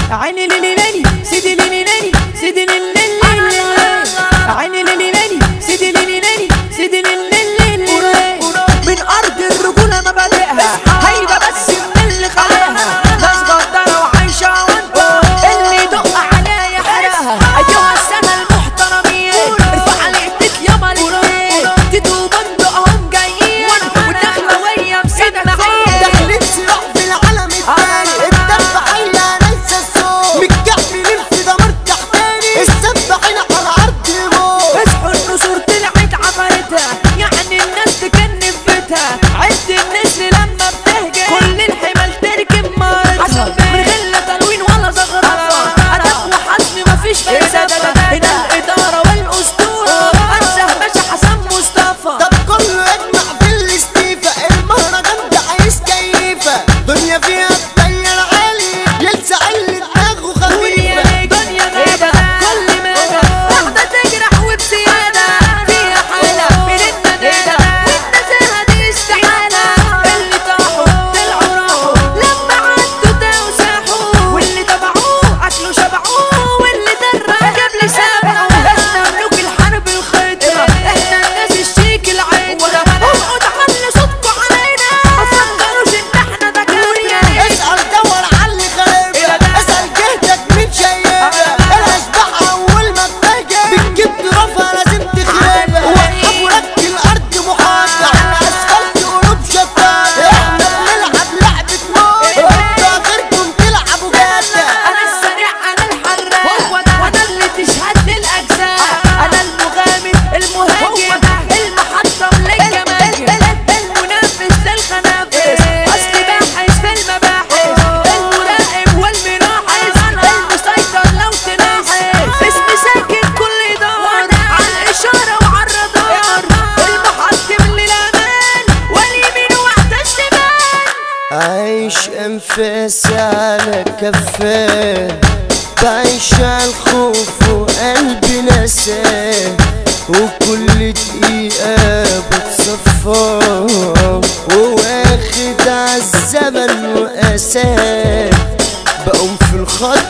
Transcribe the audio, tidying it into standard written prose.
عيني ليلي ليلي سيدي ليلي ليلي سيدي ليلي ليلي عيني ليلي ليلي سيدي ليلي ليلي سيدي ليلي ليلي من أرض الرجولة مبادئها هيدا بس من اللي خلاها ناس غدارة وعايشة وانت اللي يدق عليها يحرقها أيها السما المحترمين ارفع على ايديك ياما الاتنين تدو بندقهم جايين وداخلة ويا مسمعين داخلين سلاح في العالم التاني الدبحين ننسى الصوت متكعبلين في دمار تحتاني السبحين على عرض الموت اصحوا النسور طلعت عفرتها يعني الناس تكنف بيتها عد النسر لما بتهجر كل الحمال تركب مارتها من غلة تلوين ولا زغرفة أدب وحزم مفيش فلسفة هنا الإدارة والأسطورة أنزه باشا حسن مصطفى طب كله يجمع في الاستيفا المهرجان ده عايز كيفة دنيا فيها تطير عالي يلسع اللي دماغه خفيفة دنيا غابة كل مدى واحدة تجرح وبزيادة فيها حالة من الندالة والنزاهة دي استحالة اللي طاحوا طلعوا راحوا لما عدوا تاهوا ساحوا واللي تبعوه أكلوا شبعوه واللي درى جاب لي سابعه احنا ملوك الحرب الخيطرة احنا الناس الشيك العطرة اقعد علي صوتكوا علينا ما تفكروش ان احنا دكاترة اسأل دور على اللي خاربها اسأل جهدك مين شايفها الاشباح اول ما بتهجر بتجيب ضرافها لازم تخربها وقف ورك الارض محاطة على اسفلت قلوب شتات احنا بنلعب لعبة موت انتوا اخركم تلعبوا جاتا انا السريع انا الحراق وانا اللي تشهد للاجزاء انا المغامر المهاجم المحطم للجماهير المنافس للخنافس اصلي باحث في المباحث المراقب والملاحظ المسيطر لو تلاحظ اسمي ساكن كل دار على الاشاره وعلى الرادار المحطم للامان واليمين وحده الشمال عايش انفاسي على كفاه بعيش الخوف وقلبي نساه وكل دقيقة بتصفى وواخد عالزمن وقاساه بقوم في الخط